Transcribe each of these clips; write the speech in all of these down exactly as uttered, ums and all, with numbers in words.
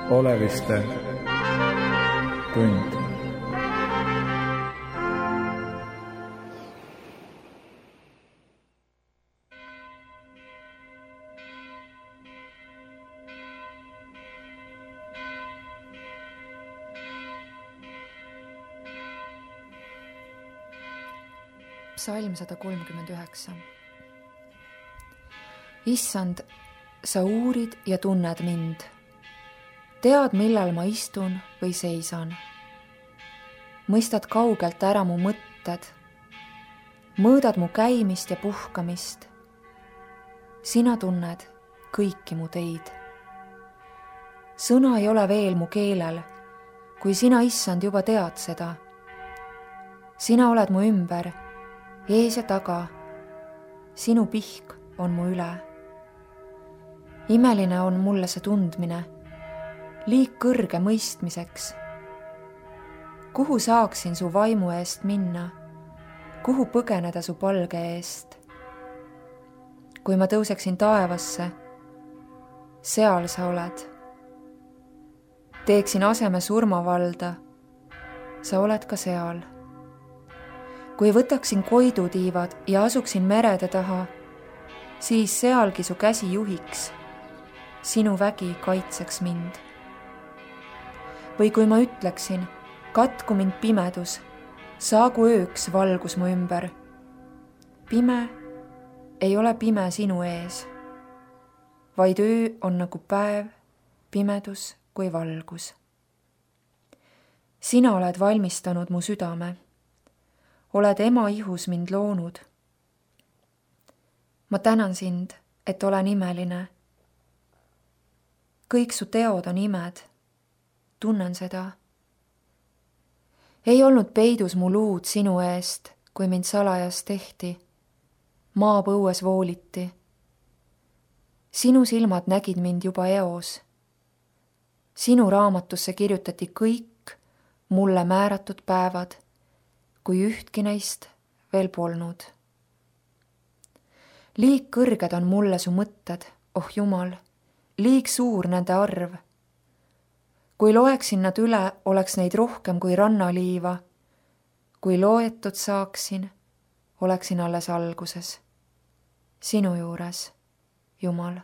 Oleviste tund. Psalm sada kolmkümmend üheksa. Issand, sa uurid ja tunned mind. Tead, millal ma istun või seisan. Mõistad kaugelt ära mu mõtted. Mõõdad mu käimist ja puhkamist. Sina tunned kõiki mu teid. Sõna ei ole veel mu keelel, kui sina, Issand, juba tead seda. Sina oled mu ümber, ees ja taga. Sinu pihk on mu üle. Imeline on mulle see tundmine, liig kõrge mõistmiseks. Kuhu saaksin su vaimu eest minna? Kuhu põgeneda su palge eest? Kui ma tõuseksin taevasse, seal sa oled. Teeksin aseme surmavalda, sa oled ka seal. Kui võtaksin koidutiivad ja asuksin merede taha, siis sealgi su käsi juhiks, sinu vägi kaitseks mind. Või kui ma ütleksin, katku mind pimedus, saagu ööks valgus mu ümber. Pime ei ole pime sinu ees, vaid öö on nagu päev, pimedus kui valgus. Sina oled valmistanud mu südame. Oled ema ihus mind loonud. Ma tänan sind, et olen imeline. Kõik su teod on imed. Tunnen seda. Ei olnud peidus mu luud sinu eest, kui mind salajas tehti. Maapõues vooliti. Sinu silmad nägid mind juba eos. Sinu raamatusse kirjutati kõik mulle määratud päevad, kui ühtki neist veel polnud. Liig kõrged on mulle su mõtted, oh Jumal, liig suur nende arv. Kui loeksin nad üle, oleks neid rohkem kui rannaliiva. Kui loetud saaksin, oleksin alles alguses. Sinu juures, Jumal.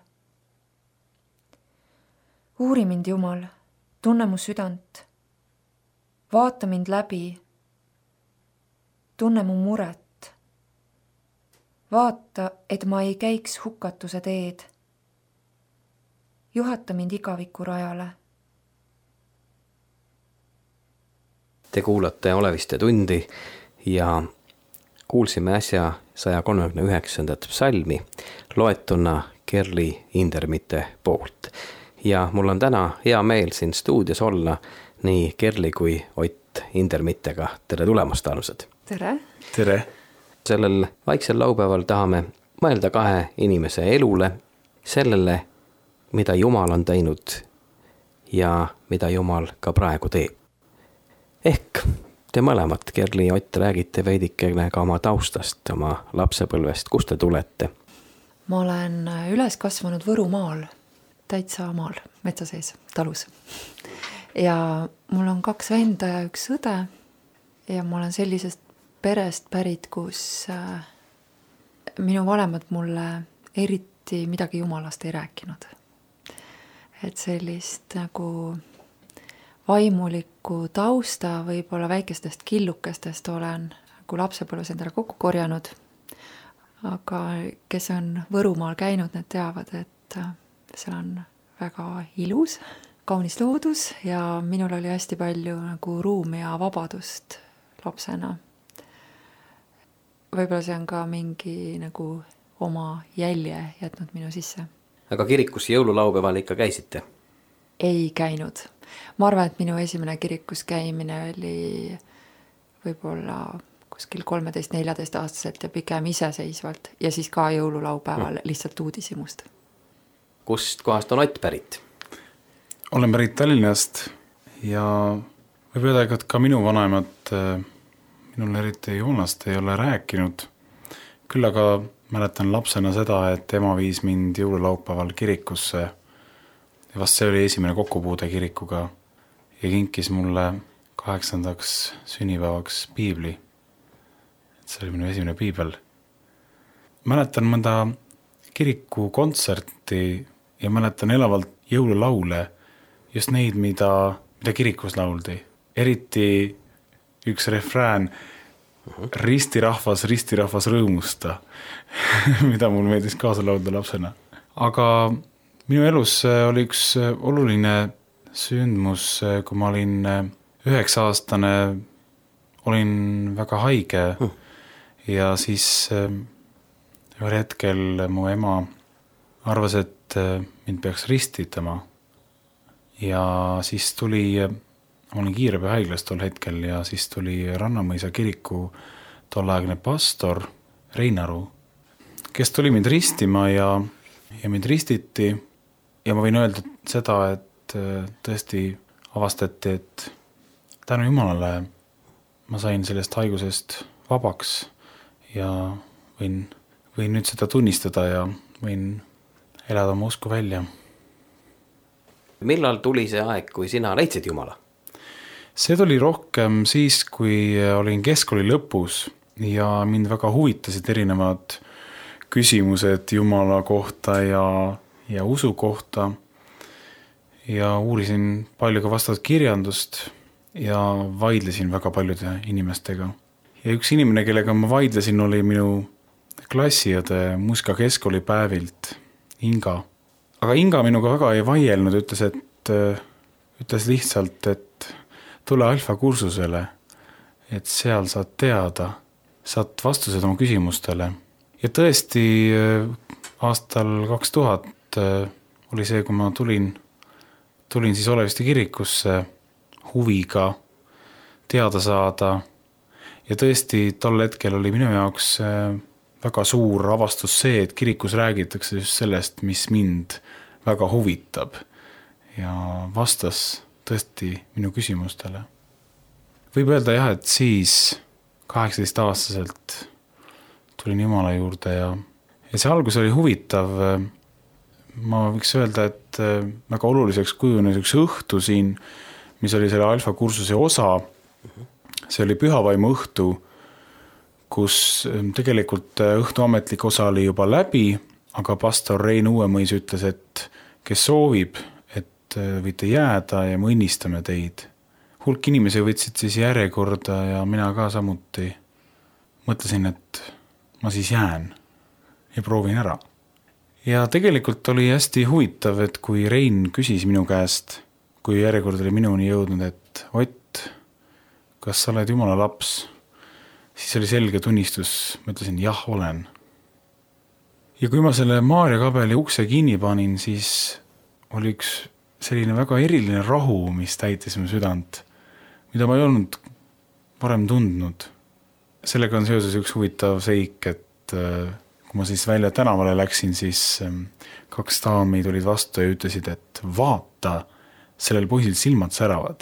Uuri mind, Jumal, tunne mu südant. Vaata mind läbi. Tunne mu muret. Vaata, et ma ei käiks hukatuse teed. Juhata mind igaviku rajale. Te kuulate Oleviste tundi ja kuulsime äsja saja kolmekümne üheksandat psalmi loetuna Kerli Indermitte poolt. Ja mul on täna hea meel siin stuudios olla nii Kerli kui Ott Indermittega. Tere tulemast, armsad! Tere! Tere! Sellel vaiksel laupäeval tahame mõelda kahe inimese elule, sellele, mida Jumal on teinud ja mida Jumal ka praegu teeb. Ehk te mõlemad, Kerli ja Ott, räägite veidikene ka oma taustast, oma lapsepõlvest, kust te tulete? Ma olen üles kasvanud Võrumaal, täitsa maal, metsa sees, talus. Ja mul on kaks venda ja üks õde ja ma olen sellisest perest pärit, kus minu vanemad mulle eriti midagi Jumalast ei rääkinud. Et sellist nagu vaimulikku tausta võib-olla väikestest killukestest olen nagu lapsepõlves endale kokku korjanud. Aga kes on Võrumaal käinud, need teavad, et seal on väga ilus, kaunis loodus ja minul oli hästi palju nagu ruumi ja vabadust lapsena. Võib-olla see on ka mingi nagu oma jälje jätnud minu sisse. Aga kirikus jõululaupäeval ikka käisite? Ei käinud. Ma arvan, et minu esimene kirikus käimine oli võib-olla kuskil kolmeteist neljateist aastaselt ja pigem iseseisvalt ja siis ka jõululaupäeval hmm. lihtsalt uudishimust. Kust kohast on Ott pärit? Olen pärit Tallinnast ja võib öelda, et ka minu vanemad minul eriti Jumalast ei ole rääkinud. Küll aga mäletan lapsena seda, et ema viis mind jõululaupäeval kirikusse ja vast see oli esimene kokkupuude kirikuga ja kinkis mulle kaheksandaks sünnipäevaks piibli. Et see oli minu esimene piibel. Mäletan mõnda kiriku kontserti ja mäletan elavalt jõululaule, just neid, mida, mida kirikus lauldi. Eriti üks refrään, ristirahvas, ristirahvas rõõmusta, mida mul meeldis kaasa laulda lapsena. Aga minu elus oli üks oluline sündmus, kui ma olin üheksa aastane, olin väga haige ja siis ühel hetkel mu ema arvas, et mind peaks ristitama ja siis tuli, ma olin kiirabi haiglas tol hetkel ja siis tuli Rannamõisa kiriku tolleaegne pastor Reinaru, kes tuli mind ristima ja, ja mind ristiti ja ma võin öelda seda, et tõesti avastati, et tänu Jumalale ma sain sellest haigusest vabaks ja võin, võin nüüd seda tunnistada ja võin elada oma usku välja. Millal tuli see aeg, kui sina leidsid Jumala? See tuli rohkem siis, kui olin keskkooli lõpus ja mind väga huvitasid erinevad küsimused Jumala kohta ja, ja usu kohta ja uurisin palju ka vastavat kirjandust ja vaidlesin väga paljude inimestega. Ja üks inimene, kellega ma vaidlesin, oli minu klassiõde muusika keskkooli päevilt, Inga. Aga Inga minuga väga ei vaielnud, ütles, et, ütles lihtsalt, et tule alfa kursusele, et seal saad teada, saad vastused oma küsimustele. Ja tõesti aastal kaks tuhat oli see, kui ma tulin, tulin siis Oleviste kirikusse huviga teada saada ja tõesti tol hetkel oli minu jaoks väga suur avastus see, et kirikus räägitakse just sellest, mis mind väga huvitab ja vastas tõesti minu küsimustele. Võib öelda jah, et siis kaheksateist aastaselt tulin Jumala juurde ja, ja see algus oli huvitav. Ma võiks öelda, et väga oluliseks kujunes üks õhtu siin, mis oli selle alfa kursuse osa. See oli pühavaimu õhtu, kus tegelikult õhtu ametlik osa oli juba läbi, aga pastor Rein Uuemõis ütles, et kes soovib, et võite jääda ja me õnnistame teid. Hulk inimesi võtsid siis järjekorda ja mina ka samuti mõtlesin, et ma siis jään ja proovin ära. Ja tegelikult oli hästi huvitav, et kui Rein küsis minu käest, kui järjekord oli minuni jõudnud, et Ott, kas sa oled Jumala laps? Siis oli selge tunnistus, ma ütlesin, jah, olen. Ja kui ma selle Maarja kabeli ukse kinni panin, siis oli üks selline väga eriline rahu, mis täitis mu südant, mida ma ei olnud varem tundnud. Sellega on seoses üks huvitav seik, et kui ma siis välja tänavale läksin, siis kaks daami tulid vastu ja ütlesid, et vaata, sellel poisil silmad säravad.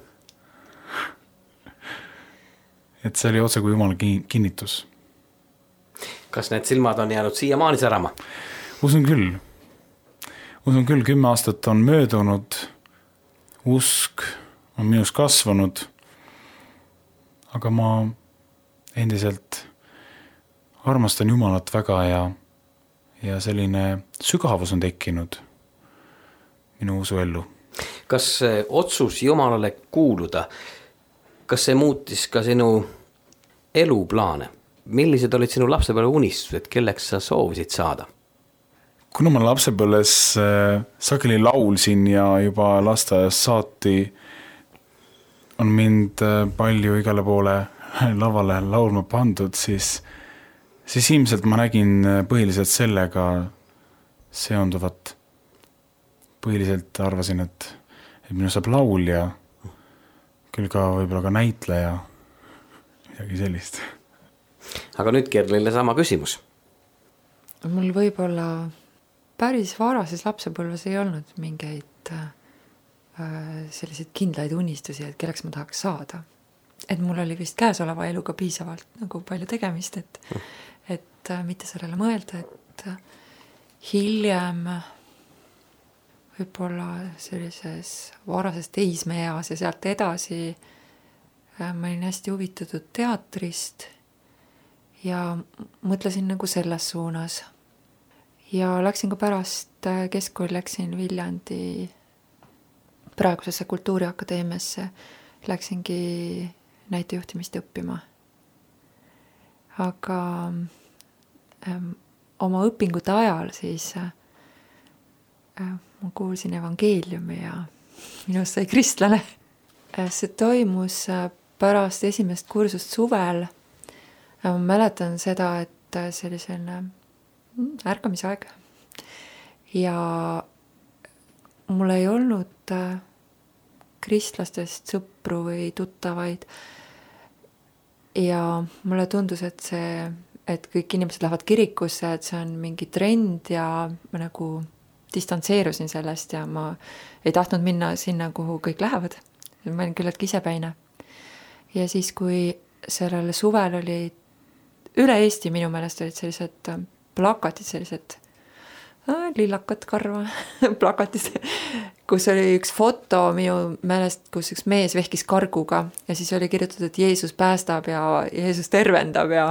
Et see oli otse kui Jumala kinnitus. Kas need silmad on jäänud siiamaani särama? Usun küll. Usun küll, kümme aastat on möödunud, usk on minus kasvanud, aga ma endiselt armastan Jumalat väga ja, ja selline sügavus on tekkinud minu usu ellu. Kas otsus Jumalale kuuluda, kas see muutis ka sinu eluplaane? Millised olid sinu lapsepõlve unistused, kelleks sa soovisid saada? Kuna ma lapsepõlves sageli laulsin ja juba lasteaias saati on mind palju igale poole lavale laulma pandud, siis, siis ilmselt ma nägin põhiliselt sellega seonduvat. Põhiliselt arvasin, et, et minu saab laulja, küll ka võib-olla ka näitleja, midagi sellist. Aga nüüd Kerlile sama küsimus. Mul võib-olla päris varases lapsepõlves ei olnud mingeid äh, selliseid kindlaid unistusi, et kelleks ma tahaks saada. Et mul oli vist käesoleva eluga piisavalt nagu palju tegemist, et, et äh, mitte sellele mõelda, et äh, hiljem võib-olla sellises varases teismeeas ja sealt edasi ma olin hästi huvitatud teatrist ja mõtlesin nagu selles suunas. Ja läksin ka pärast keskkooli, läksin Viljandi praegusesse Kultuuriakadeemiasse, läksingi näitejuhtimist õppima. Aga ähm, oma õpingute ajal siis äh, ma kuulsin evangeeliumi ja minust sai kristlane. See toimus pärast esimest kursust suvel. Ma mäletan seda, et see oli selline ärkamisaeg. Ja mul ei olnud kristlastest sõpru või tuttavaid. Ja mulle tundus, et see, et kõik inimesed lähevad kirikusse, et see on mingi trend ja ma nagu distantseerusin sellest ja ma ei tahtnud minna sinna, kuhu kõik lähevad. Ma olin küllaltki isepäine. Ja siis, kui sellel suvel oli üle Eesti minu meelest olid sellised plakatid, sellised äh, lillakad karva plakatid, kus oli üks foto minu meelest, kus üks mees vehkis karguga ja siis oli kirjutatud, et Jeesus päästab ja Jeesus tervendab ja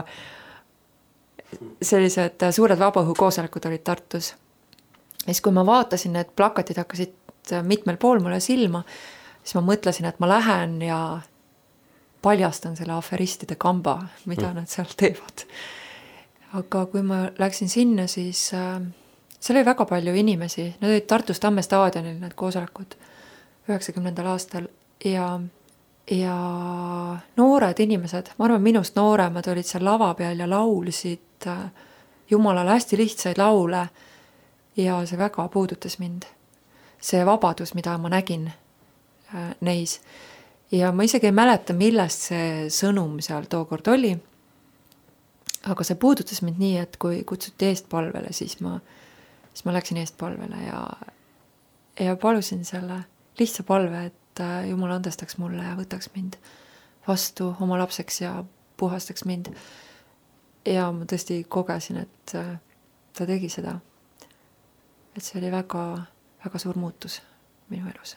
sellised suured vabaõhukoosolekud olid Tartus. Ja siis, kui ma vaatasin, need plakatid hakkasid mitmel pool mulle silma, siis ma mõtlesin, et ma lähen ja paljastan selle aferistide kamba, mida mm. nad seal teevad. Aga kui ma läksin sinna, siis äh, seal oli väga palju inimesi. Need olid Tartus Tamme staadionil, need koosolekud üheksakümnendal aastal ja, ja noored inimesed, ma arvan, minust nooremad olid seal lava peal ja laulsid äh, Jumalale hästi lihtsaid laule ja see väga puudutas mind. See vabadus, mida ma nägin äh, neis. Ja ma isegi ei mäleta, millest see sõnum seal tookord oli. Aga see puudutas mind nii, et kui kutsuti eestpalvele, siis ma, siis ma läksin eestpalvele ja, ja palusin selle lihtsa palve, et Jumal andestaks mulle ja võtaks mind vastu oma lapseks ja puhastaks mind. Ja ma tõesti kogesin, et ta tegi seda. Et see oli väga, väga suur muutus minu elus.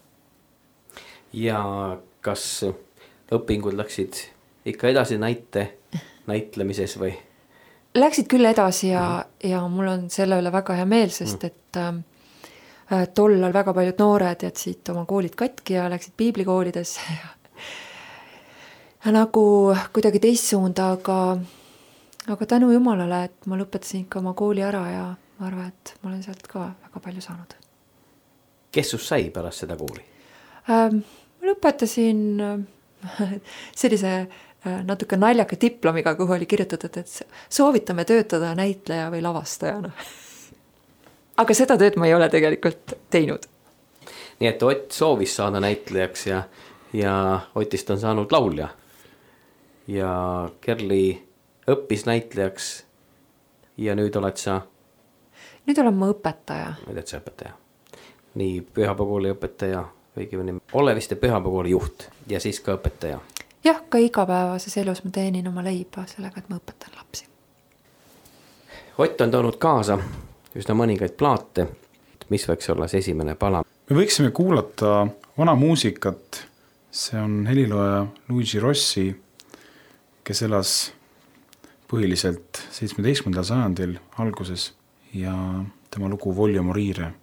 Ja kas õpingud läksid ikka edasi näite, näitlemises või? Läksid küll edasi ja, mm. ja mul on selle üle väga hea meel, sest mm. et äh, tollal väga paljud noored jätsid oma koolid katki ja läksid piiblikoolidesse ja, ja nagu kuidagi teist suunda, aga, aga tänu Jumalale, et ma lõpetasin ikka oma kooli ära ja ma arvan, et ma olen sealt ka väga palju saanud. Kes sus sai pärast seda kooli? Ähm, ma lõpetasin sellise natuke naljaka diplomiga, kuhu oli kirjutatud, et soovitame töötada näitleja või lavastajana. Aga seda tööd ma ei ole tegelikult teinud. Nii et Ott soovis saada näitlejaks ja, ja Otist on saanud laulja. Ja Kerli õppis näitlejaks ja nüüd oled sa? Nüüd olen ma õpetaja. Nüüd oled sa õpetaja. Nii Pühapäevakooli õpetaja, õigemini Oleviste Pühapäevakooli juht ja siis ka õpetaja. Jah, ka igapäevases elus ma teenin oma leiba sellega, et ma õpetan lapsi. Ott on toonud kaasa üsna mõningaid plaate. Mis võiks olla see esimene pala? Me võiksime kuulata vana muusikat. See on helilooja Luigi Rossi, kes elas põhiliselt seitsmeteistkümnendal sajandil alguses ja tema lugu Voglio morire.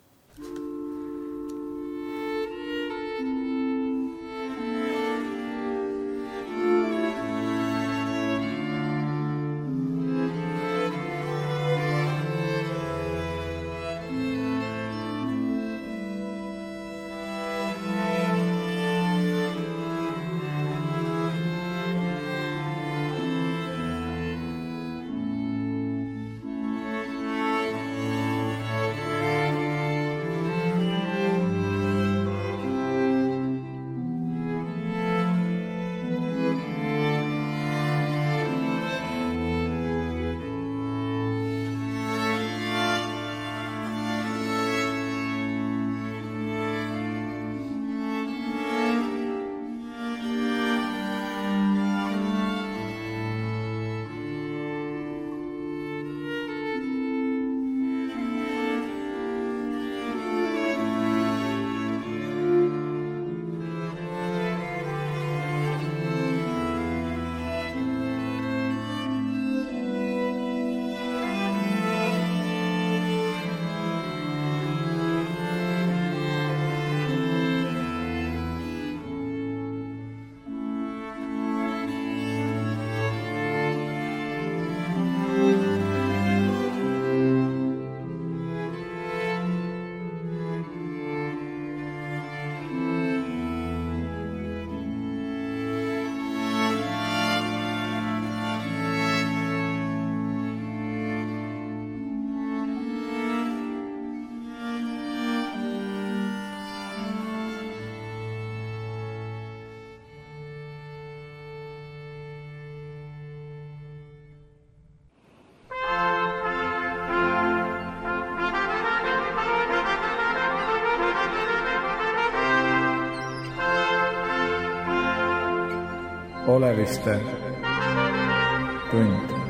Oleviste tund.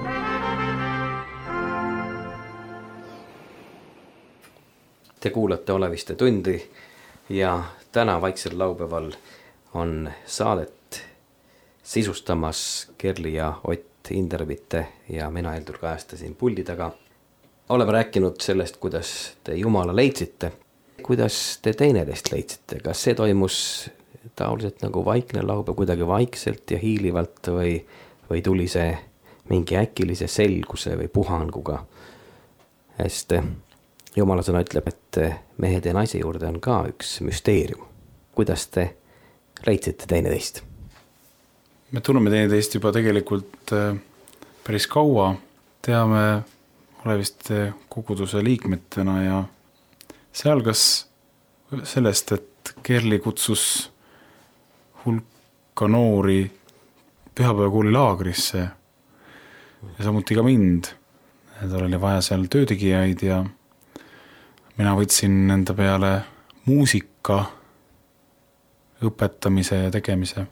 Te kuulate Oleviste tundi ja täna vaiksel laupäeval on saadet sisustamas Kerli ja Ott Indermitte ja mina Heldur Kajastasin puldi taga. Oleme rääkinud sellest, kuidas te Jumala leidsite. Kuidas te teineteist leidsite? Kas see toimus taoliselt nagu vaikne laupäev kuidagi vaikselt ja hiilivalt või, või tuli see mingi äkilise selguse või puhanguga? Sest Jumala sõna ütleb, et mehed ja naise juurde on ka üks müsteerium. Kuidas te leidsite teineteist? Me tunneme teineteist juba tegelikult päris kaua. Teame Oleviste koguduse liikmetena ja see algas sellest, et Kerli kutsus hulka noori pühapäevakooli laagrisse ja samuti ka mind. Tal oli vaja seal töötegijaid ja mina võtsin enda peale muusika õpetamise ja tegemise.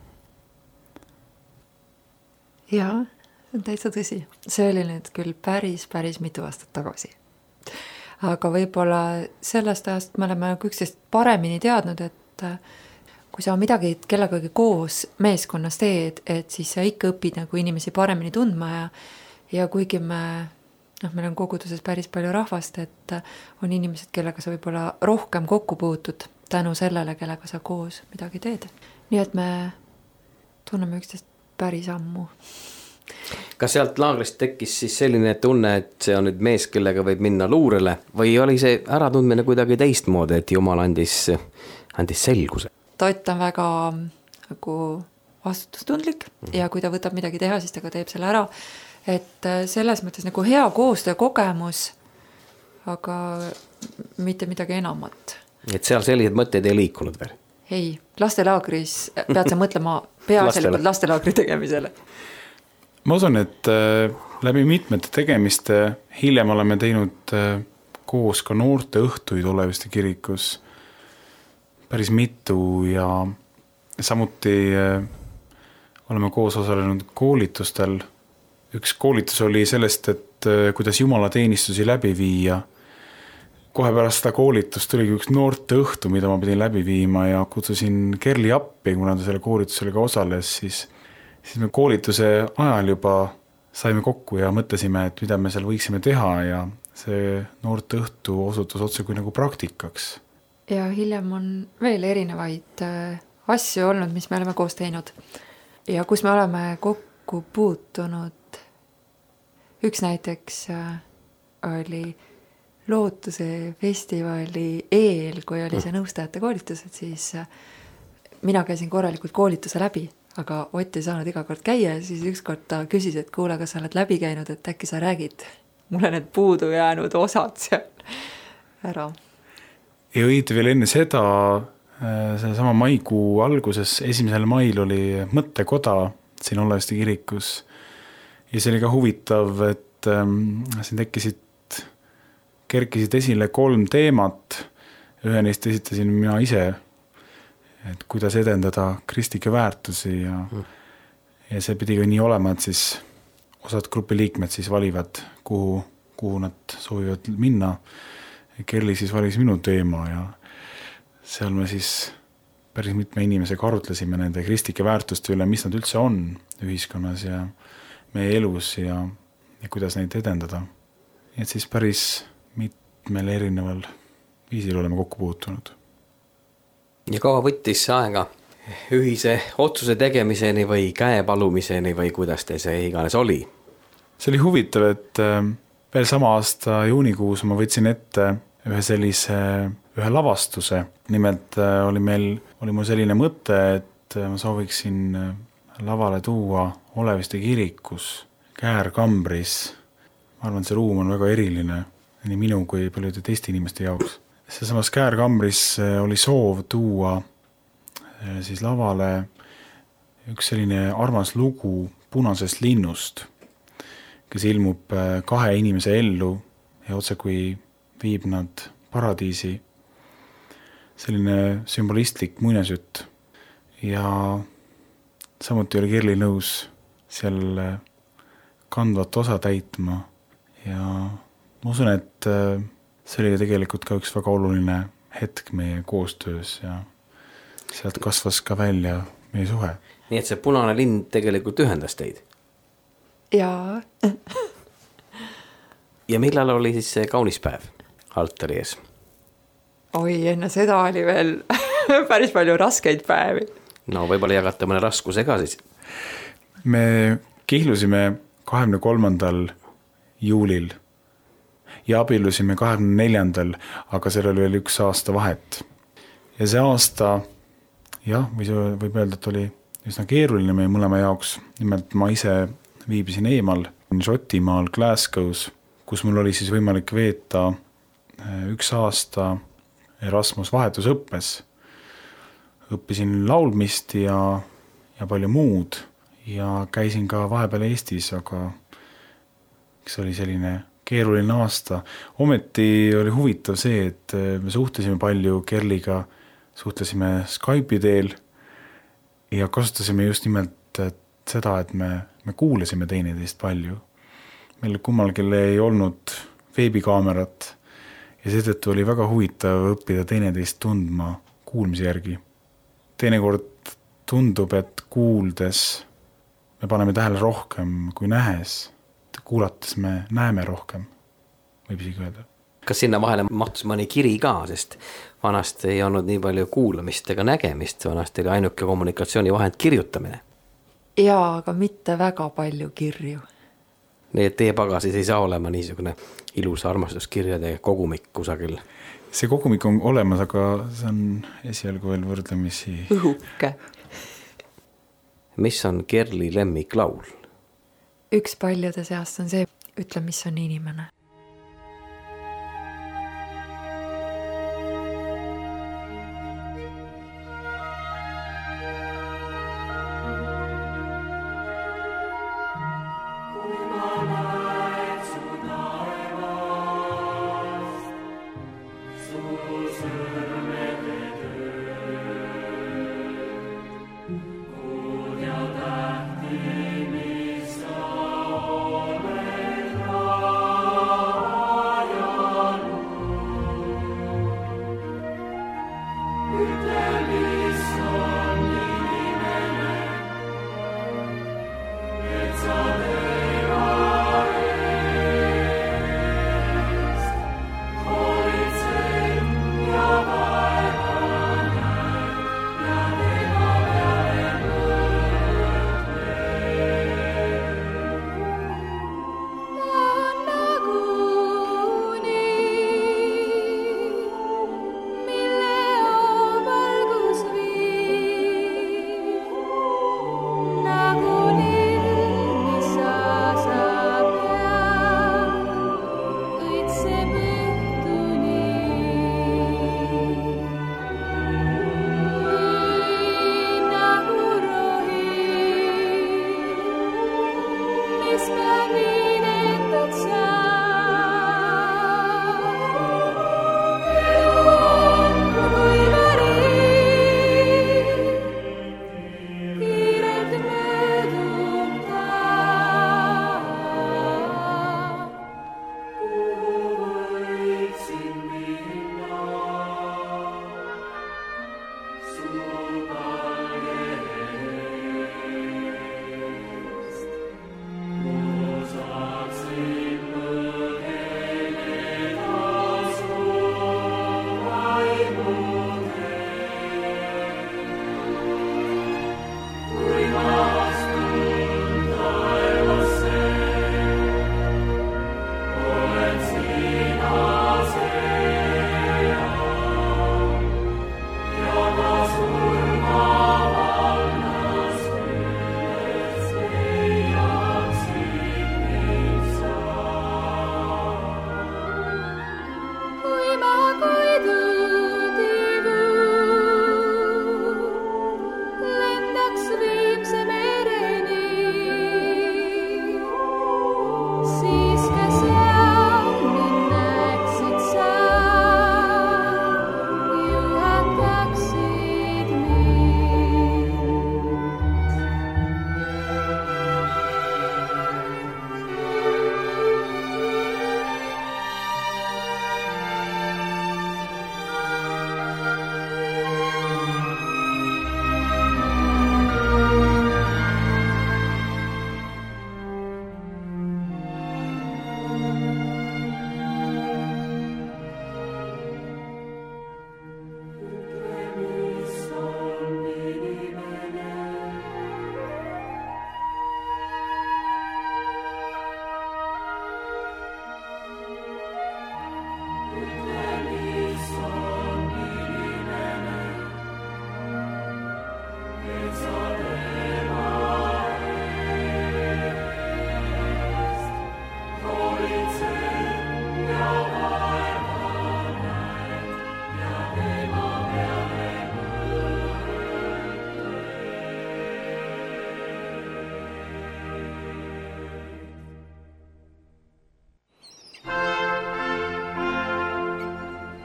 Jaa, see on täitsa tõsi. See oli nüüd küll päris, päris mitu aastat tagasi. Aga võib-olla sellest ajast me oleme üksteist paremini teadnud, et kui sa midagi kellegagi koos meeskonnas teed, et siis sa ikka õpid nagu inimesi paremini tundma ja, ja kuigi me, noh, meil on koguduses päris palju rahvast, et on inimesed, kellega sa võib-olla rohkem kokku puutud tänu sellele, kellega sa koos midagi teed. Nii et me tunneme üksteist päris ammu. Kas sealt laagrist tekkis siis selline tunne, et see on nüüd mees, kellega võib minna luurele või oli see äratundmine kuidagi teistmoodi, et Jumal andis, andis selguse? Tott on väga nagu vastutustundlik ja kui ta võtab midagi teha, siis ta ka teeb selle ära. Et selles mõttes nagu hea koostöö kogemus, aga mitte midagi enamat. Et seal sellised mõtted ei liikunud veel? Ei, lastelaagris pead sa mõtlema peaasjalikult lastelaagri tegemisele. Ma usun, et läbi mitmete tegemiste hiljem oleme teinud koos ka noorte õhtuid Oleviste kirikus päris mitu ja samuti oleme koos osalenud koolitustel. Üks koolitus oli sellest, et kuidas Jumala teenistusi läbi viia. Kohe pärast seda koolitust tuligi üks noorte õhtu, mida ma pidin läbi viima ja kutsusin Kerli appi, kuna ta selle koolitusele ka osales, siis siis me koolituse ajal juba saime kokku ja mõtlesime, et mida me seal võiksime teha ja see noorte õhtu osutus otse kui nagu praktikaks. Ja hiljem on veel erinevaid asju olnud, mis me oleme koos teinud ja kus me oleme kokku puutunud. Üks näiteks oli Lootuse festivali eel, kui oli see nõustajate koolitus, et siis mina käisin korralikult koolituse läbi. Aga Ott ei saanud iga kord käia ja siis ükskord ta küsis, et kuule, kas sa oled läbi käinud, et äkki sa räägid mulle need puudu jäänud osad seal ära. Ja õieti veel enne seda, selle sama maikuu alguses, esimesel mail oli mõttekoda siin Oleviste kirikus ja see oli ka huvitav, et ähm, siin tekkisid, kerkisid esile kolm teemat. Ühe neist esitasin mina ise, et kuidas edendada kristlikke väärtusi ja, mm. ja see pidi ka nii olema, et siis osad grupi liikmed siis valivad, kuhu, kuhu nad soovivad minna. Kerli siis valis minu teema ja seal me siis päris mitme inimesega arutlesime nende kristlike väärtuste üle, mis nad üldse on ühiskonnas ja meie elus ja, ja kuidas neid edendada. Et siis päris mitmel erineval viisil oleme kokku puutunud. Ja kaua võttis aega ühise otsuse tegemiseni või käe palumiseni või kuidas te see iganes oli? See oli huvitav, et veel sama aasta juunikuus ma võtsin ette ühe sellise, ühe lavastuse. Nimelt oli meil, oli mul selline mõte, et ma sooviksin lavale tuua Oleviste kirikus, Käärkambris. Ma arvan, et see ruum on väga eriline nii minu kui paljude teiste inimeste jaoks. See samas Käärkambris oli soov tuua siis lavale üks selline armas lugu punasest linnust, kes ilmub kahe inimese ellu ja otse kui viib nad paradiisi. Selline sümbolistlik muinasjutt. Ja samuti oli Kerli nõus seal kandvat osa täitma ja ma usun, et see oli tegelikult ka üks väga oluline hetk meie koostöös ja sealt kasvas ka välja meie suhe. Nii et see punane lind tegelikult ühendas teid? Jaa. Ja millal oli siis see kaunis päev altari ees? Oi, enne seda oli veel päris palju raskeid päevi. No võib-olla jagate mõne raskuse ka siis? Me kihlusime kahekümne kolmandal juulil ja abiellusime kahekümne neljandal, aga sellel oli üks aasta vahet. Ja see aasta, jah, või see võib öelda, et oli üsna keeruline meie mõlema jaoks. Nimelt ma ise viibisin eemal Šotimaal Glasgow's, kus mul oli siis võimalik veeta üks aasta Erasmus vahetusõppes. Õppisin laulmist ja, ja palju muud ja käisin ka vahepeal Eestis, aga see oli selline keeruline aasta. Ometi oli huvitav see, et me suhtlesime palju Kerliga, suhtlesime Skype'i teel ja kasutasime just nimelt seda, et me, me kuulasime teineteist palju. Meil kummalgi ei olnud veebikaamerat ja seetõttu oli väga huvitav õppida teineteist tundma kuulmise järgi. Teinekord tundub, et kuuldes me paneme tähele rohkem kui nähes. Kuulates me näeme rohkem, võib isegi öelda. Kas sinna vahele mahtus mõni kiri ka, sest vanasti ei olnud nii palju kuulamist ega nägemist, vanasti oli ainuke kommunikatsiooni vahend kirjutamine? Jaa, aga mitte väga palju kirju. Nii et teie pagasis ei saa olema niisugune ilus armastuskirjade kogumik kusagil? See kogumik on olemas, aga see on esialgu veel võrdlemisi õhuke. Mis on Kerli lemmiklaul? Üks paljude seast on see, ütle, mis on inimene. Your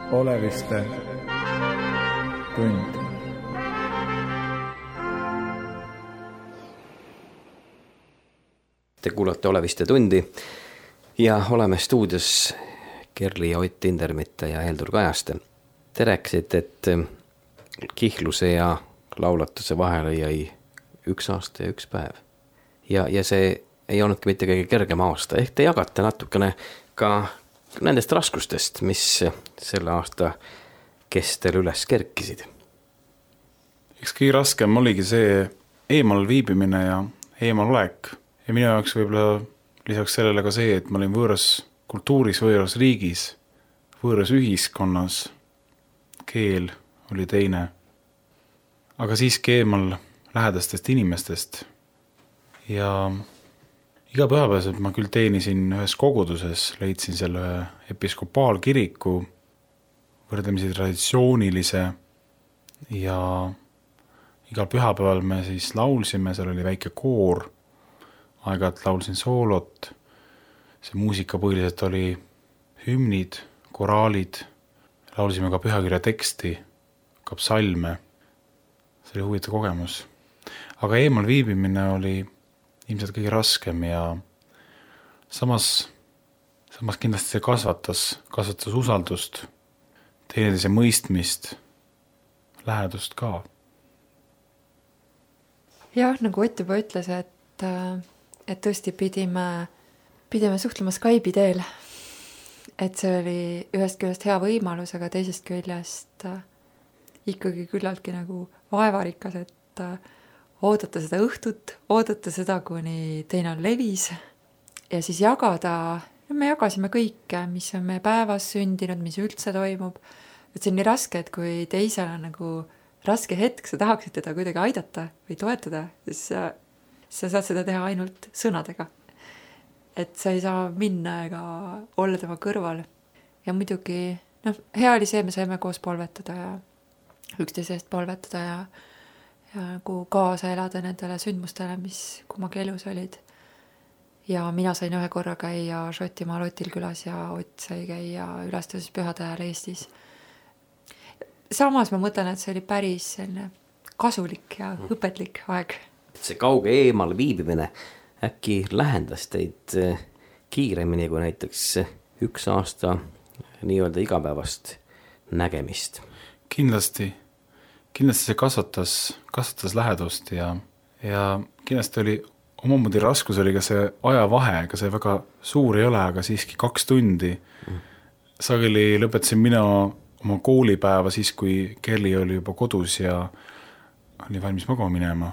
oleviste tund. Te kuulate Oleviste tundi ja oleme stuudios Kerli ja Ott Indermitte ja Heldur Kajaste. Te rääkisite, et kihluse ja laulatuse vahele jäi üks aasta ja üks päev. Ja, ja see ei olnudki mitte kõige kergem aasta. Ehk te jagate natukene ka nendest raskustest, mis selle aasta kestel üles kerkisid. Eks kõige raskem oligi see eemal viibimine ja eemal olek. Ja minu jaoks võib-olla lisaks sellele ka see, et ma olin võõras kultuuris, võõras riigis, võõras ühiskonnas, keel oli teine. Aga siiski eemal lähedastest inimestest. Ja iga pühapäev ma küll teenisin ühes koguduses, leidsin selle episkopaalkiriku, võrdlemisi traditsioonilise ja igal pühapäeval me siis laulsime, seal oli väike koor, aeg-ajalt laulsin soolot, see muusika põhiliselt oli hümnid, koraalid, laulsime ka pühakirja teksti, ka psalme, see oli huvitav kogemus. Aga eemal viibimine oli ilmselt kõige raskem ja samas, samas kindlasti see kasvatas, kasvatas usaldust, teineteise mõistmist, lähedust ka. Jah, nagu Ott juba ütles, et, et tõesti pidime, pidime suhtlema Skype'i teel. Et see oli ühest küljest hea võimalus, aga teisest küljest ikkagi küllaltki nagu vaevarikas, et oodata seda õhtut, oodata seda, kuni teine on levis ja siis jagada, me jagasime kõike, mis on meie päevas sündinud, mis üldse toimub. Et see on nii raske, et kui teisel on nagu raske hetk, sa tahaksid teda kuidagi aidata või toetada, siis sa, sa saad seda teha ainult sõnadega. Et sa ei saa minna ega olla tema kõrval. Ja muidugi, noh, hea oli see, me saime koos palvetada ja üksteise eest palvetada ja ja nagu kaasa elada nendele sündmustele, mis kumagi elus olid. Ja mina sain ühe korra käia Šotimaal Otil külas ja Ott sai käia ülestuses pühade ajal Eestis. Samas ma mõtlen, et see oli päris selline kasulik ja õpetlik aeg. See kauge eemal viibimine äkki lähendas teid kiiremini kui näiteks üks aasta nii-öelda igapäevast nägemist? Kindlasti. Kindlasti see kasvatas, kasvatas lähedust ja, ja kindlasti oli omamoodi raskus oli ka see ajavahe, ega see väga suur ei ole, aga siiski kaks tundi. Sageli lõpetasin mina oma koolipäeva siis, kui Kerli oli juba kodus ja oli valmis magama minema.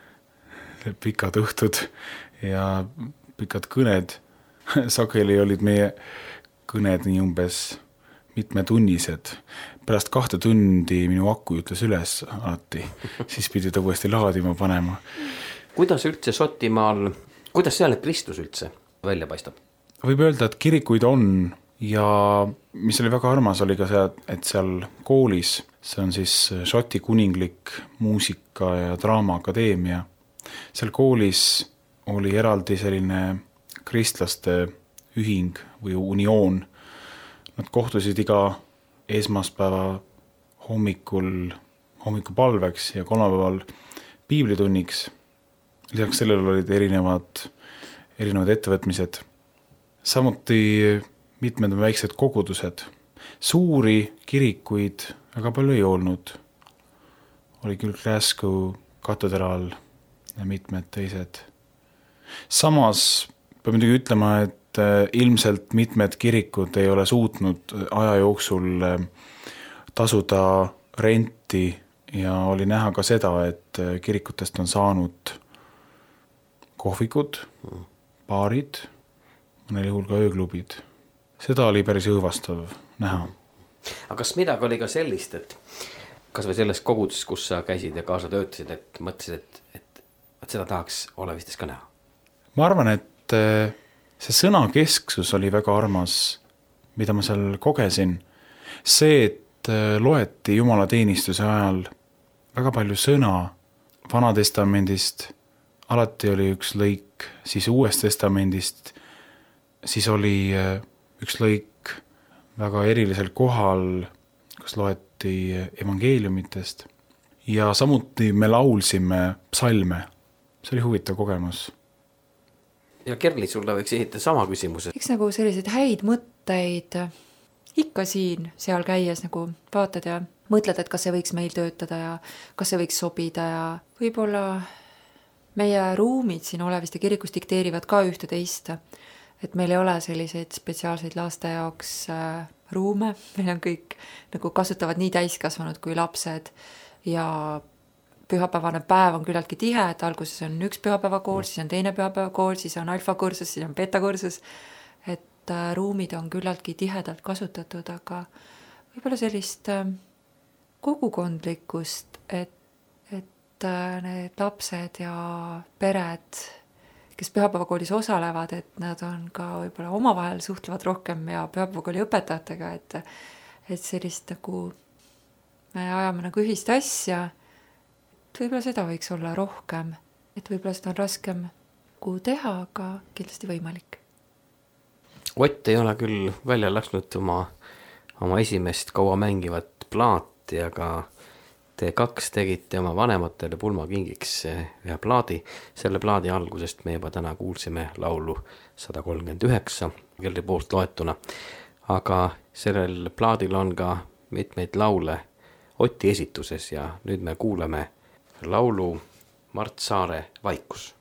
Pikad õhtud ja pikad kõned. Sageli olid meie kõned nii umbes mitmetunnised. Pärast kahte tundi minu aku ütles üles alati, siis pidi ta uuesti laadima panema. Kuidas üldse Šotimaal, kuidas seal Kristus üldse välja paistab? Võib öelda, et kirikuid on ja mis oli väga armas oli ka see, et seal koolis, see on siis Šoti kuninglik muusika ja draamaakadeemia. Seal koolis oli eraldi selline kristlaste ühing või unioon. Nad kohtusid iga esmaspäeva hommikul, hommikupalveks ja kolmapäeval piiblitunniks. Lisaks sellele olid erinevad, erinevad ettevõtmised. Samuti mitmed väiksed kogudused. Suuri kirikuid väga palju ei olnud. Oli küll Glasgow katedraal ja mitmed teised. Samas peab muidugi ütlema, et ilmselt mitmed kirikud ei ole suutnud aja jooksul tasuda renti ja oli näha ka seda, et kirikutest on saanud kohvikud, baarid, mõnel juhul ka ööklubid. Seda oli päris õõvastav näha. Aga kas midagi oli ka sellist, et kas või selles koguduses, kus sa käisid ja kaasa töötasid, et mõtlesid, et, et, et seda tahaks Olevistes ka näha? Ma arvan, et see sõna kesksus oli väga armas, mida ma seal kogesin. See, et loeti jumalateenistuse ajal väga palju sõna Vanatestamendist, alati oli üks lõik, siis Uuest Testamendist, siis oli üks lõik väga erilisel kohal kas loeti evangeeliumitest ja samuti me laulsime psalme. See oli huvitav kogemus. Ja Kerli, sulle võiks esitada sama küsimuse. Eks nagu selliseid häid mõtteid ikka siin, seal käies nagu vaatad ja mõtled, et kas see võiks meil töötada ja kas see võiks sobida ja võib-olla meie ruumid siin Oleviste kirikus dikteerivad ka ühte teist, et meil ei ole selliseid spetsiaalseid laste jaoks äh, ruume, meil on kõik nagu kasutavad nii täiskasvanud kui lapsed ja pühapäevane päev on küllaltki tihe, et alguses on üks pühapäevakool, siis on teine pühapäevakool, siis on alfakursus, siis on betakursus, et äh, ruumid on küllaltki tihedalt kasutatud, aga võib-olla sellist äh, kogukondlikkust, et, et äh, need lapsed ja pered, kes pühapäevakoolis osalevad, et nad on ka võib-olla omavahel suhtlevad rohkem ja pühapäevakooli õpetajatega, et, et sellist nagu me ajame nagu ühist asja, võib-olla seda võiks olla rohkem, et võib-olla seda on raskem kui teha, aga kindlasti võimalik. Ott ei ole küll välja lasknud oma, oma esimest kaua mängivat plaati, aga te kaks tegite oma vanematele pulmakingiks ühe plaadi. Selle plaadi algusest me juba täna kuulsime laulu sada kolmkümmend üheksa Kerli poolt loetuna, aga sellel plaadil on ka mitmeid laule Oti esituses ja nüüd me kuuleme laulu Mart Saare Vaikus.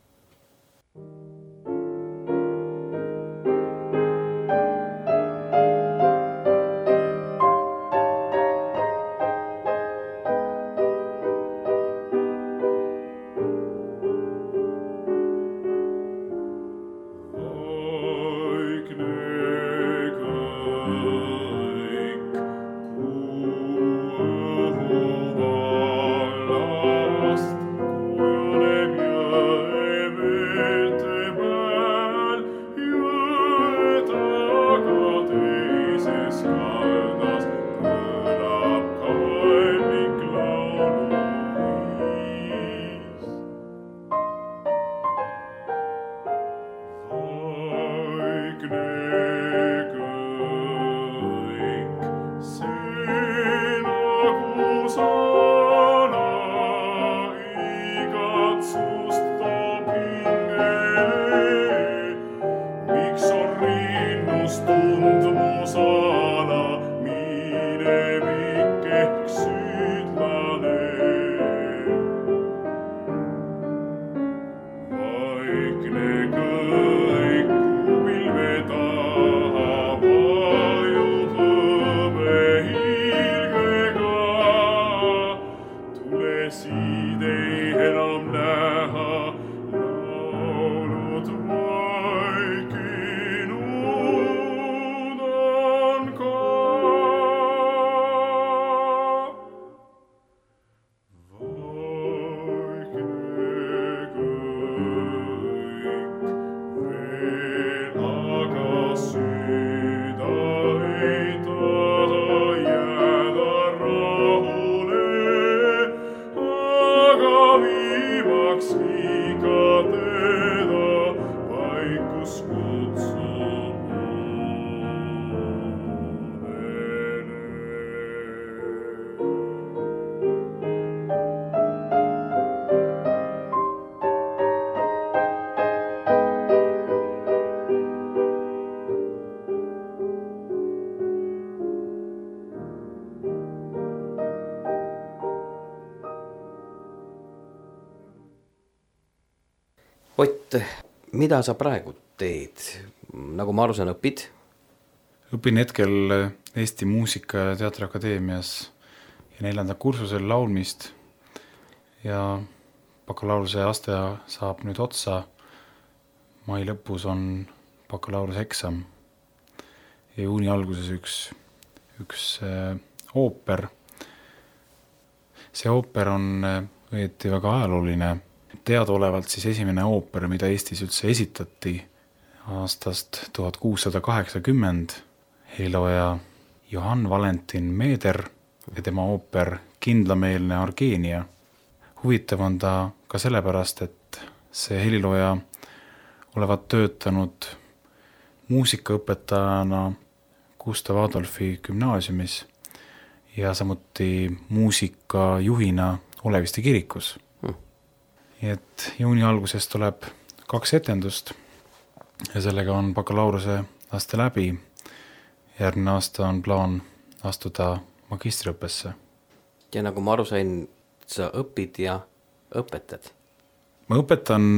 Ott, mida sa praegu teed? Nagu ma aru saan, õpid? Õpin hetkel Eesti Muusika- ja Teatriakadeemias ja neljanda kursusel laulmist ja bakalaureuse aste saab nüüd otsa. Mai lõpus on bakalaureuse eksam ja juuni alguses üks, üks äh, ooper. See ooper on õieti väga ajalooline. Teadaolevalt siis esimene ooper, mida Eestis üldse esitati aastast tuhat kuussada kaheksakümmend, helilooja Johann Valentin Meeder ja tema ooper Kindlameelne Argeenia. Huvitav on ta ka sellepärast, et see helilooja olevat töötanud muusikaõpetajana Gustav Adolfi gümnaasiumis ja samuti muusikajuhina Oleviste kirikus. Hmm. Et juuni alguses tuleb kaks etendust ja sellega on bakalaureuse aasta läbi. Järgmine aasta on plaan astuda magistriõppesse. Ja nagu ma aru sain, sa õpid ja õpetad? Ma õpetan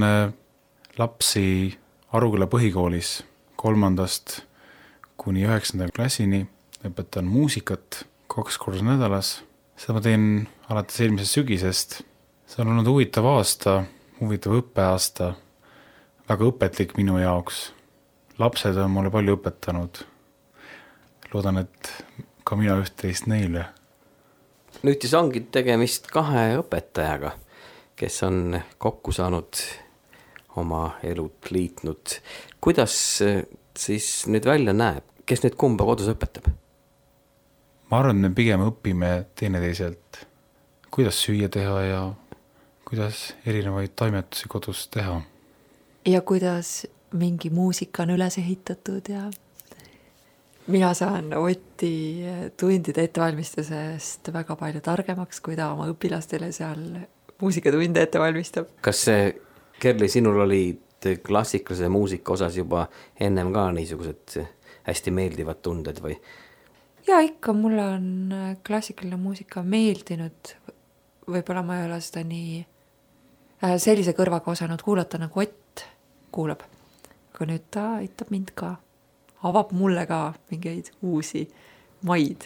lapsi Aruküla põhikoolis kolmandast kuni üheksanda klassini. Õpetan muusikat kaks korda nädalas. Seda ma teen alates eelmisest sügisest. See on olnud huvitav aasta, huvitav õppeaasta, väga õpetlik minu jaoks. Lapsed on mulle palju õpetanud. Loodan, et ka mina üht-teist neile. Nüüd siis ongi tegemist kahe õpetajaga, kes on kokku saanud oma elud liitnud. Kuidas siis nüüd välja näeb? Kes nüüd kumba kodus õpetab? Ma arvan, et me pigem õpime teineteiselt, kuidas süüa teha ja kuidas erinevaid taimetusi kodus teha. Ja kuidas mingi muusika on üles ehitatud ja mina saan Oti tundide ettevalmistusest väga palju targemaks, kui ta oma õpilastele seal muusikatunde ette valmistab. Kas see, Kerli, sinul olid klassikalise muusika osas juba ennem ka niisugused hästi meeldivad tunded või? Ja ikka mulle on klassikaline muusika meeldinud. Võib-olla ma ei ole seda nii sellise kõrvaga osanud kuulata, nagu Ott kuulab. Aga nüüd ta aitab mind ka, avab mulle ka mingeid uusi maid.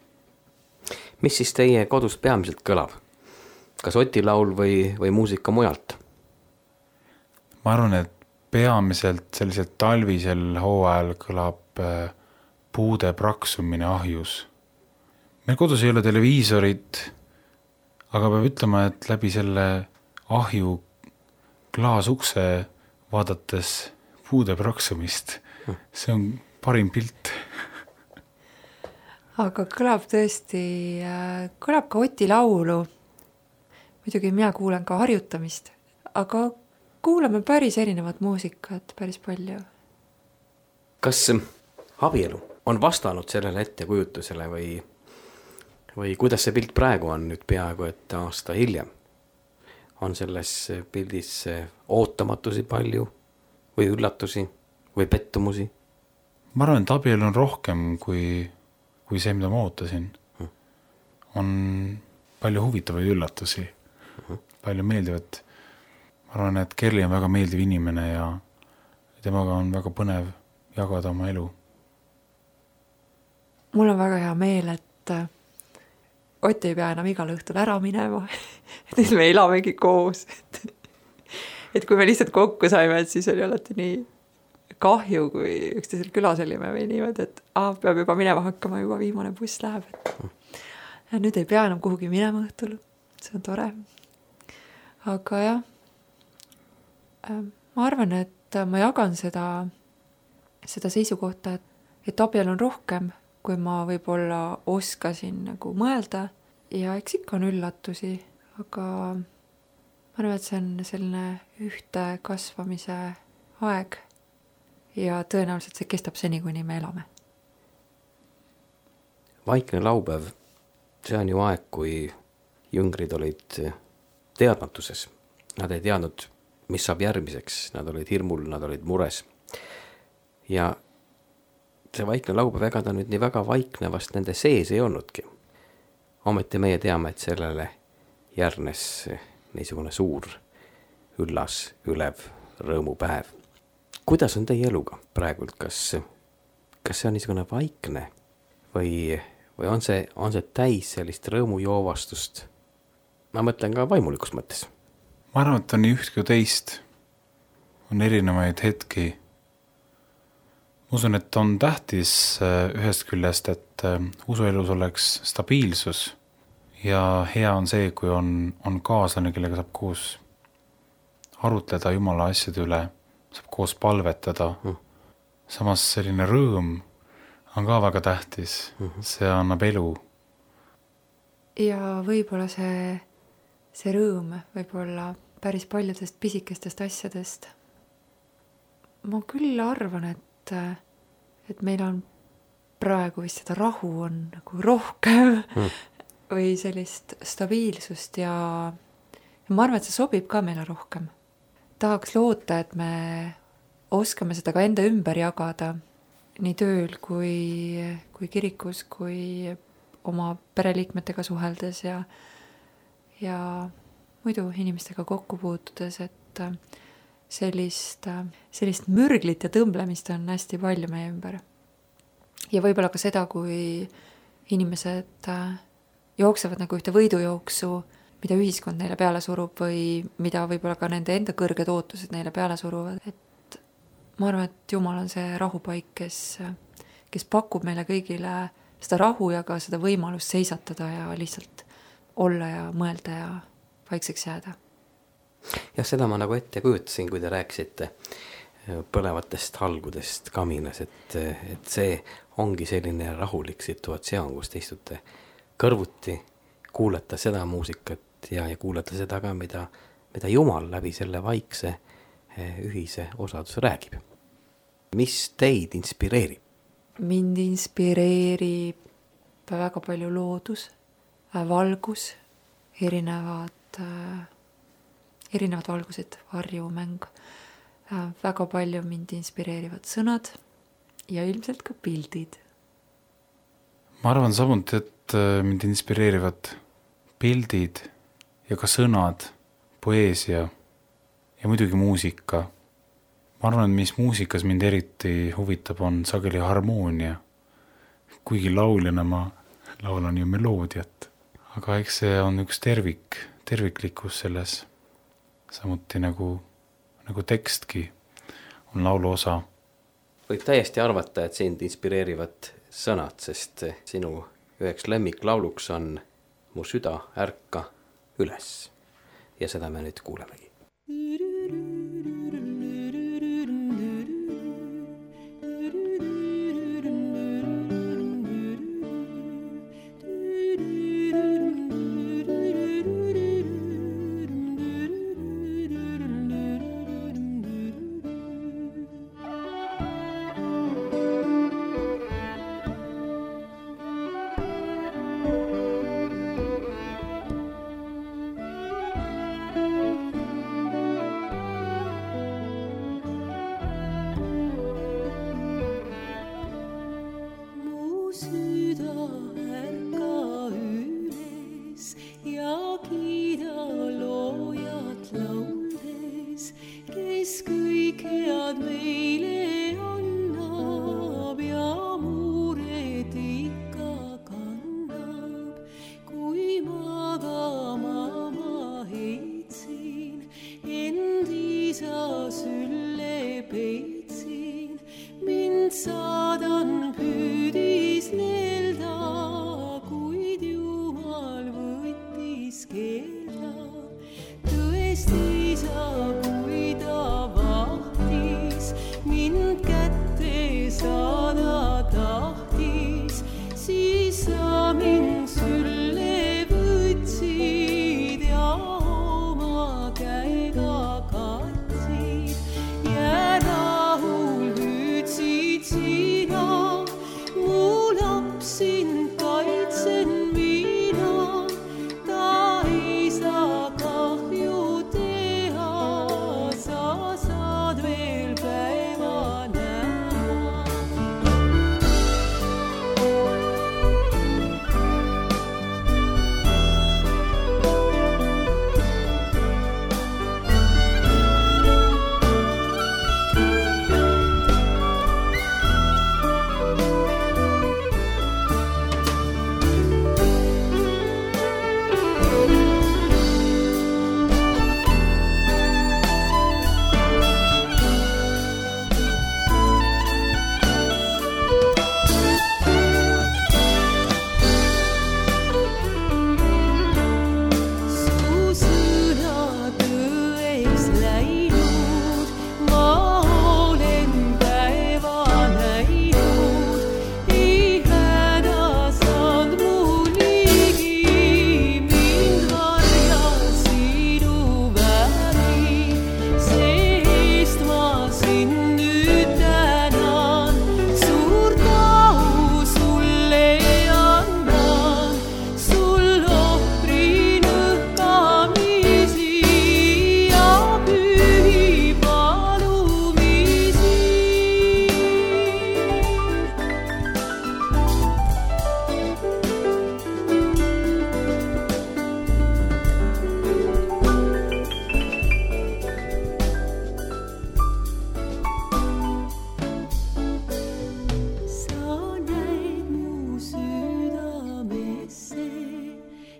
Mis siis teie kodus peamiselt kõlab? Kas Oti laul või, või muusika mujalt? Ma arvan, et peamiselt sellisel talvisel hooajal kõlab puude praksumine ahjus. Meil kodus ei ole televiisorit, aga peab ütlema, et läbi selle ahju klaasukse vaadates puude praksumist, see on parim pilt. Aga kõlab tõesti, kõlab ka Oti laulu. Muidugi mina kuulen ka harjutamist, aga kuulame päris erinevat muusikat päris palju. Kas abielu on vastanud sellele ettekujutusele või, või kuidas see pilt praegu on nüüd peaaegu et aasta hiljem? On selles pildis ootamatusi palju või üllatusi või pettumusi? Ma arvan, et abielu on rohkem kui, kui see, mida ma ootasin. Hmm. On palju huvitavaid üllatusi, hmm. palju meeldivat. Ma arvan, et Kerli on väga meeldiv inimene ja temaga on väga põnev jagada oma elu. Mul on väga hea meel, et Ott ei pea enam igal õhtul ära minema. Nüüd me elamegi koos. Et, et kui me lihtsalt kokku saime, et siis oli alati nii kahju, kui üksteisel külas olime või niimoodi, et ah, peab juba minema hakkama, juba viimane buss läheb. Et, ja nüüd ei pea enam kuhugi minema õhtul. See on tore. Aga jah, ma arvan, et ma jagan seda, seda seisukohta, et, et abiel on rohkem, kui ma võib-olla oskasin nagu mõelda ja eks ikka on üllatusi, aga ma arvan, et see on selline ühte kasvamise aeg ja tõenäoliselt see kestab seni, kuni me elame. Vaikne laupäev, see on ju aeg, kui jüngrid olid teadmatuses. Nad ei teadnud, mis saab järgmiseks, nad olid hirmul, nad olid mures ja see vaikne laupäev, ega ta nüüd nii väga vaikne vast nende sees ei olnudki. Ometi meie teame, et sellele järgnes niisugune suur, üllas, ülev rõõmupäev. Kuidas on teie eluga praegult? Kas, kas see on niisugune vaikne või, või on see, on see täis sellist rõõmujoovastust? Ma mõtlen ka vaimulikus mõttes. Ma arvan, et on nii üht kui teist. On erinevaid hetki. Ma usun, et on tähtis ühest küljest, et usuelus oleks stabiilsus ja hea on see, kui on, on kaaslane, kellega saab koos arutleda Jumala asjade üle, saab koos palvetada. Mm. Samas selline rõõm on ka väga tähtis, mm-hmm. see annab elu. Ja võib-olla see, see rõõm võib-olla päris paljudest pisikestest asjadest. Ma küll arvan, et et meil on praegu vist seda rahu on nagu rohkem mm. või sellist stabiilsust ja, ja ma arvan, et see sobib ka meile rohkem. Tahaks loota, et me oskame seda ka enda ümber jagada nii tööl kui, kui kirikus, kui oma pereliikmetega suheldes ja, ja muidu inimestega kokku puutudes, et sellist, sellist mürglit ja tõmblemist on hästi palju meie ümber. Ja võib-olla ka seda, kui inimesed jooksevad nagu ühte võidujooksu, mida ühiskond neile peale surub või mida võib-olla ka nende enda kõrged ootused neile peale suruvad. Et ma arvan, et Jumal on see rahupaik, kes, kes pakub meile kõigile seda rahu ja ka seda võimalust seisatada ja lihtsalt olla ja mõelda ja vaikseks jääda. Jah, seda ma nagu ette kujutasin, kui te rääkisite põlevatest halgudest kaminas, et, et see ongi selline rahulik situatsioon, kus te istute kõrvuti, kuulata seda muusikat ja, ja kuulata seda ka, mida, mida Jumal läbi selle vaikse ühise osaduse räägib. Mis teid inspireerib? Mind inspireerib väga palju loodus, valgus, erinevad, erinevad valgused, varjumäng. Väga palju mind inspireerivad sõnad ja ilmselt ka pildid. Ma arvan samuti, et mind inspireerivad pildid ja ka sõnad, poeesia ja muidugi muusika. Ma arvan, et mis muusikas mind eriti huvitab, on sageli harmoonia. Kuigi lauljana ma laulan ju meloodiat, aga eks see on üks tervik, terviklikkus selles. Samuti nagu, nagu tekstki on laulu osa. Võib täiesti arvata, et sind inspireerivad sõnad, sest sinu üheks lemmiklauluks on Mu süda ärka üles. Ja seda me nüüd kuulemegi.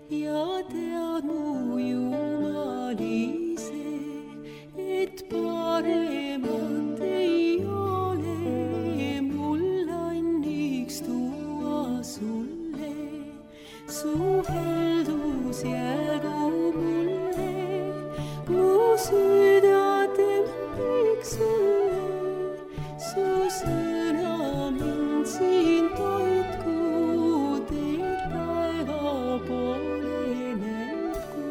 ja tead mu Jumal ise, et paremat ei ole mul anniks tuua sulle. Su heldus jäägu mulle, mu süda templiks sulle. Su sõna mind siin toitku, teid päeva poole näitku.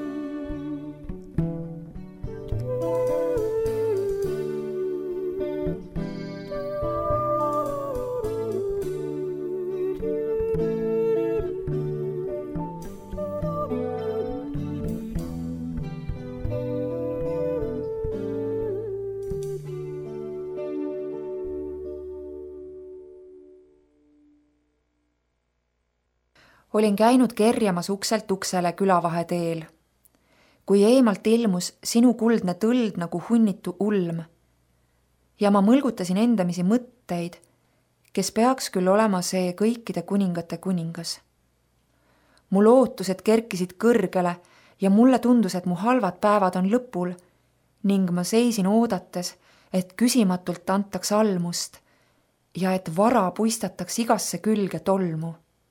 Olin käinud kerjamas ukselt uksele külavaheteel, kui eemalt ilmus sinu kuldne tõld nagu hunnitu ulm ja ma mõlgutasin endamisi mõtteid, kes peaks küll olema see kõikide kuningate kuningas. Mu lootused kerkisid kõrgele ja mulle tundus, et mu halvad päevad on lõpul ning ma seisin oodates, et küsimatult antaks almust ja et vara puistataks igasse külge tolmu.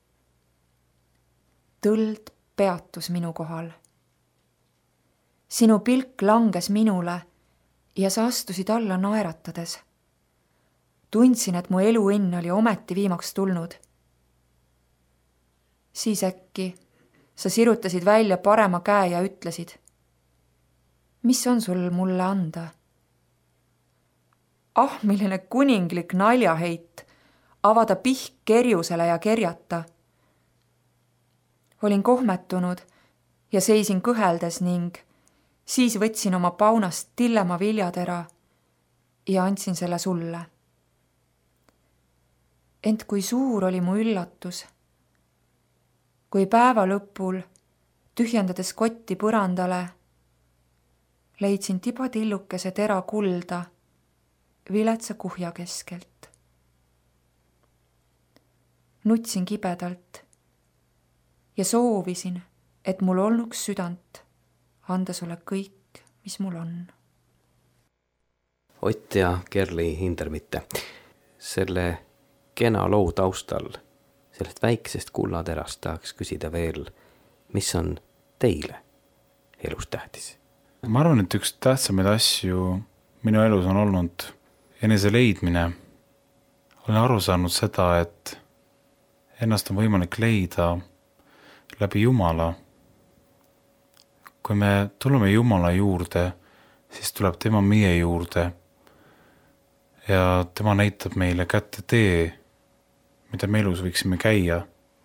Tõld peatus minu kohal. Sinu pilk langes minule ja sa astusid alla naeratades. Tundsin, et mu eluõnn oli ometi viimaks tulnud. Siis äkki sa sirutasid välja parema käe ja ütlesid, mis on sul mulle anda? Ah, milline kuninglik naljaheit, avada pihk kerjusele ja kerjata. Olin kohmetunud ja seisin kõheldes ning siis võtsin oma paunast tillema viljatera ja andsin selle sulle. Ent kui suur oli mu üllatus, kui päeva lõpul, tühjendades kotti põrandale, leidsin tibatillukese tera kulda viletsa kuhja keskelt. Nutsin kibedalt ja soovisin, et mul olnuks südant anda sulle kõik, mis mul on. Ott ja Kerli Hindermitte, selle kena loo taustal, sellest väiksest kullaterast tahaks küsida veel, mis on teile elus tähtis? Ma arvan, et üks tähtsamaid asju minu elus on olnud enese leidmine. Olen aru saanud seda, et ennast on võimalik leida läbi Jumala. Kui me tuleme Jumala juurde, siis tuleb tema meie juurde ja tema näitab meile kätte tee, mida me elus võiksime käia,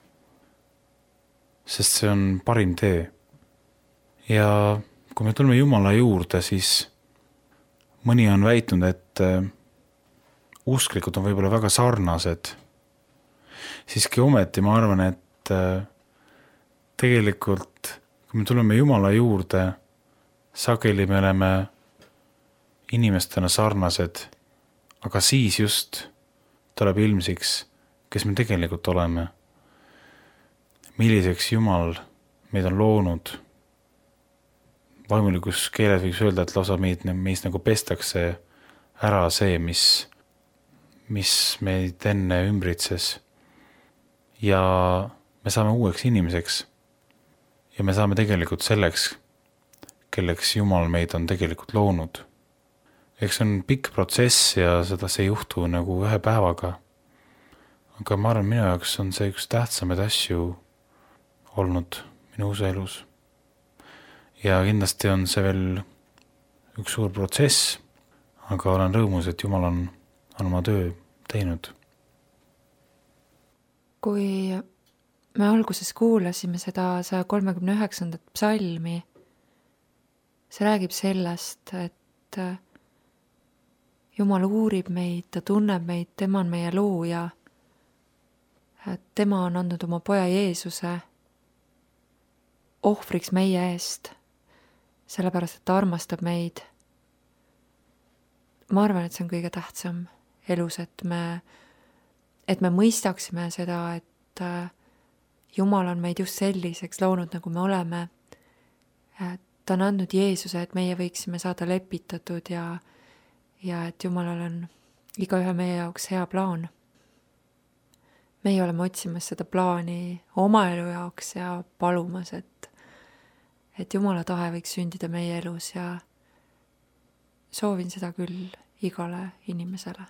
sest see on parim tee. Ja kui me tuleme Jumala juurde, siis mõni on väitnud, et usklikud on võib-olla väga sarnased. Siiski ometi ma arvan, et tegelikult, kui me tuleme Jumala juurde, sageli me oleme inimestena sarnased, aga siis just tuleb ilmsiks, kes me tegelikult oleme. Milliseks Jumal meid on loonud. Vaimulikus keeles võiks öelda, et lausa meid, meist nagu pestakse ära see, mis, mis meid enne ümbritses. Ja me saame uueks inimeseks. Ja me saame tegelikult selleks, kelleks Jumal meid on tegelikult loonud. Eks see on pikk protsess ja seda see ei juhtu nagu ühe päevaga. Aga ma arvan, minu jaoks on see üks tähtsamaid asju olnud minu usu elus. Ja kindlasti on see veel üks suur protsess, aga olen rõõmus, et Jumal on, on oma töö teinud. Kui me alguses kuulasime seda saja kolmekümne üheksandat psalmi, see räägib sellest, et Jumal uurib meid, ta tunneb meid, tema on meie looja, et tema on andnud oma poja Jeesuse ohvriks meie eest, sellepärast, et ta armastab meid. Ma arvan, et see on kõige tähtsam elus, et me, et me mõistaksime seda, et Jumal on meid just selliseks loonud, nagu me oleme. Ta on andnud Jeesuse, et meie võiksime saada lepitatud ja, ja et Jumalal on igaühe meie jaoks hea plaan. Meie oleme otsimas seda plaani oma elu jaoks ja palumas, et, et Jumala tahe võiks sündida meie elus ja soovin seda küll igale inimesele.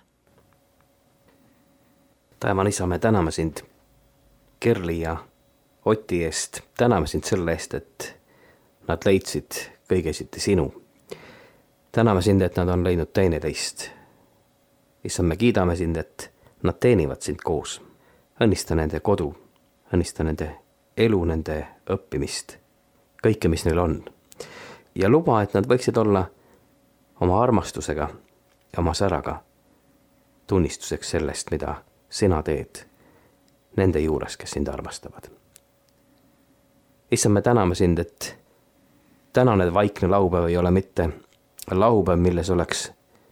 Taevan isa, me täname sind Kerli ja Oti eest. Täname sind selle eest, et nad leidsid kõigesiti sinu. Täname sind, et nad on leidnud teineteist. Issand, me kiidame sind, et nad teenivad sind koos. Õnnista nende kodu, õnnista nende elu, nende õppimist, kõike, mis neil on. Ja luba, et nad võiksid olla oma armastusega ja oma säraga tunnistuseks sellest, mida sina teed nende juures, kes sind armastavad. Issand, me täname sind, et tänane vaikne laupäev ei ole mitte laupäev, milles oleks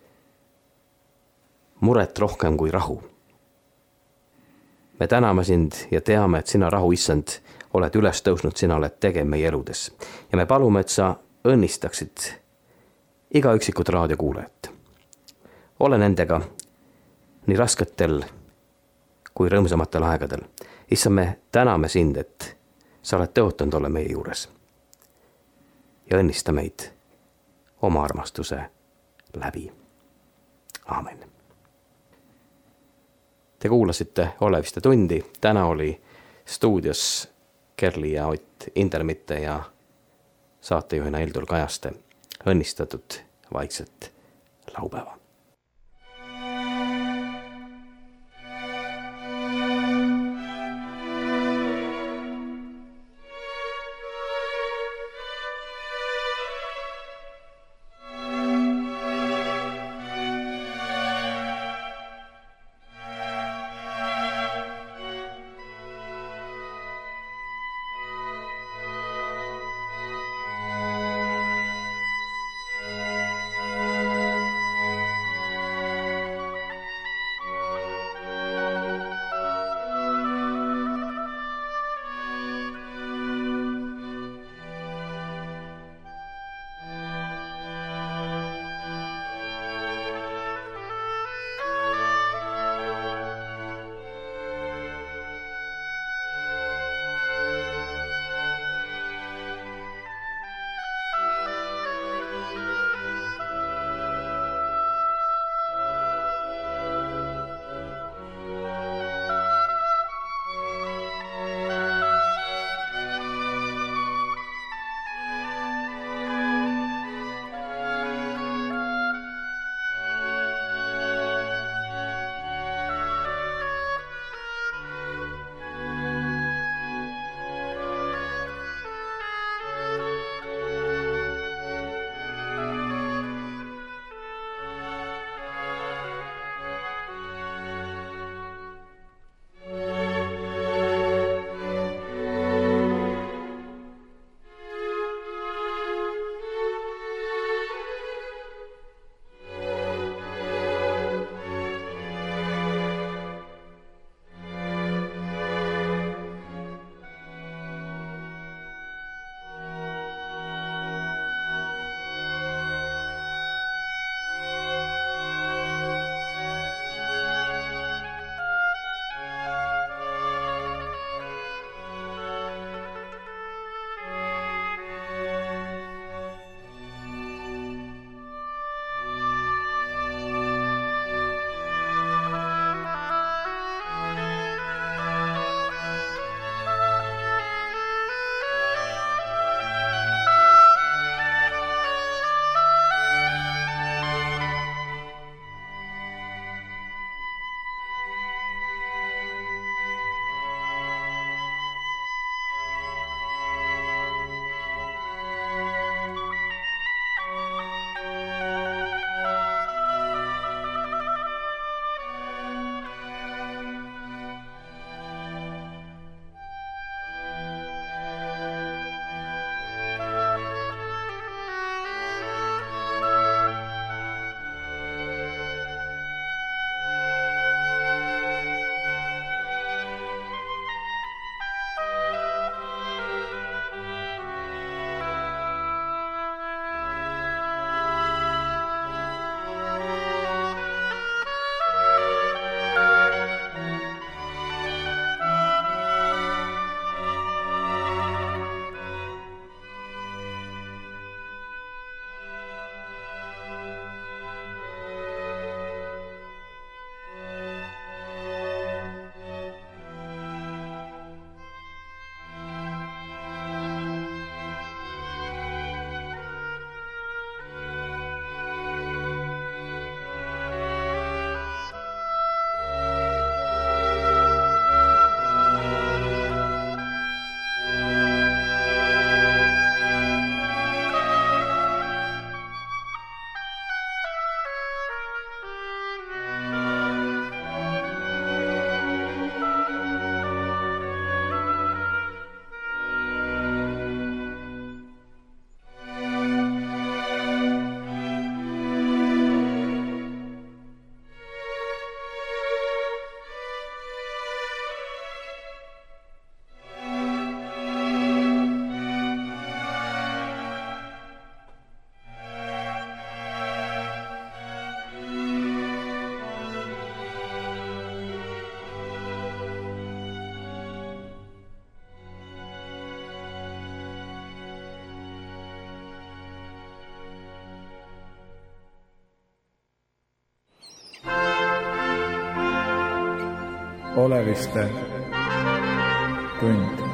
muret rohkem kui rahu. Me täname sind ja teame, et sina rahu, Issand, oled üles tõusnud, sina oled tegev meie eludes. Ja me palume, et sa õnnistaksid iga üksikut raadiokuulajat. Ole nendega nii rasketel kui rõõmsamatel aegadel. Issand, me täname sind, et sa oled tõotanud olla meie juures. Ja õnnista meid oma armastuse läbi. Aamen. Te kuulasite Oleviste tundi. Täna oli stuudios Kerli ja Ott Intermitte ja saatejuhina Eldur Kajaste. Õnnistatud vaikset laupäeva. Oleviste tund.